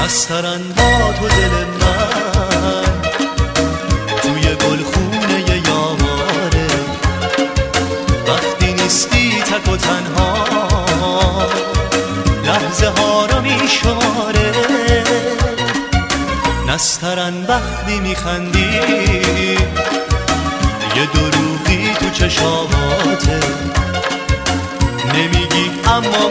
نسترن با تو دل من توی گلخونه یاره، وقتی نیستی تک و تنها لحظه ها رو میشماره. نسترن وقتی میخندی یه دروغی تو چشاماته، نمیگی اما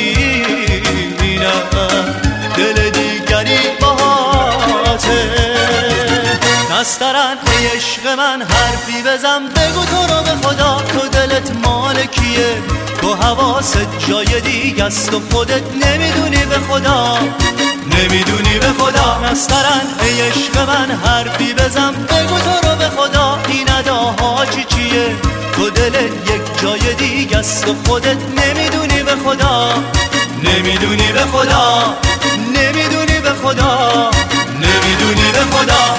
میبینم دل دیگری باهاته. نسترن ای عشق من حرفی بزن، بگو تو رو به خدا تو دلت مال کیه؟ تو حواست جای دیگه است و خودت نمیدونی به خدا، نمیدونی به خدا. نسترن ای عشق من حرفی بزن، بگو تو رو به خدا این اداها چیه؟ تو دلت یک جای دیگه است و خودت نمیدونی به خدا، نمیدونی به خدا، نمیدونی به خدا، نمیدونی به خدا.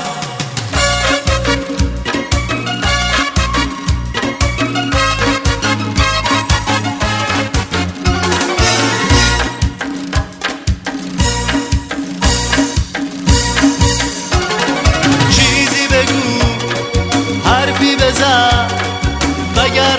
چیزی بگو، حرفی بزن، وگر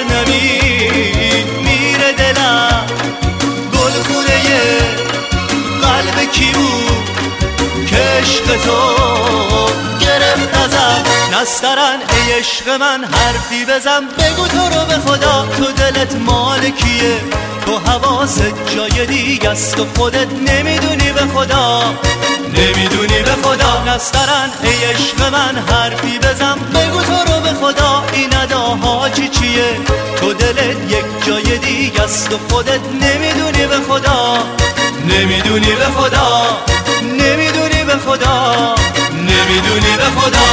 میره دلم. گلخونه قلب کی بود که عشق تو گرفت ازم؟ نسترن ای عشق من حرفی بزن، بگو تو رو به خدا تو دلت مال کیه؟ تو حواست جای دیگه است و خودت نمیدونی به خدا، نمیدونی به خدا. نسترن ای عشق من حرفی بزن، بگو تو رو به خدا این اداها چیه؟ تو دلت یک جای دیگه است و خودت نمیدونی به خدا، نمیدونی به خدا، نمیدونی به خدا، نمیدونی به خدا.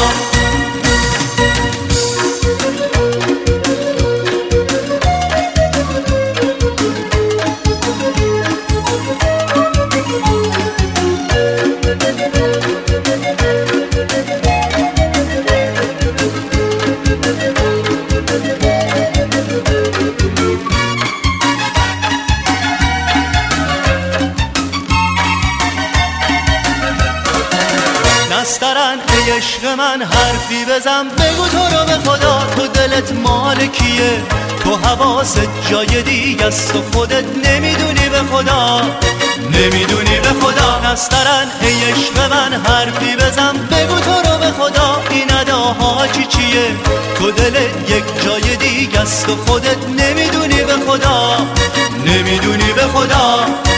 نسترن ای عشق من حرفی بزن، بگو تو رو به خدا تو دلت مال کیه؟ تو حواست جای دیگه است و خودت نمیدونی به خدا، نمیدونی به خدا. نسترن ای عشق من حرفی بزن، بگو تو رو به خدا این اداها چیه؟ تو دلت یک جای دیگه است و خودت نمیدونی به خدا، نمیدونی به خدا.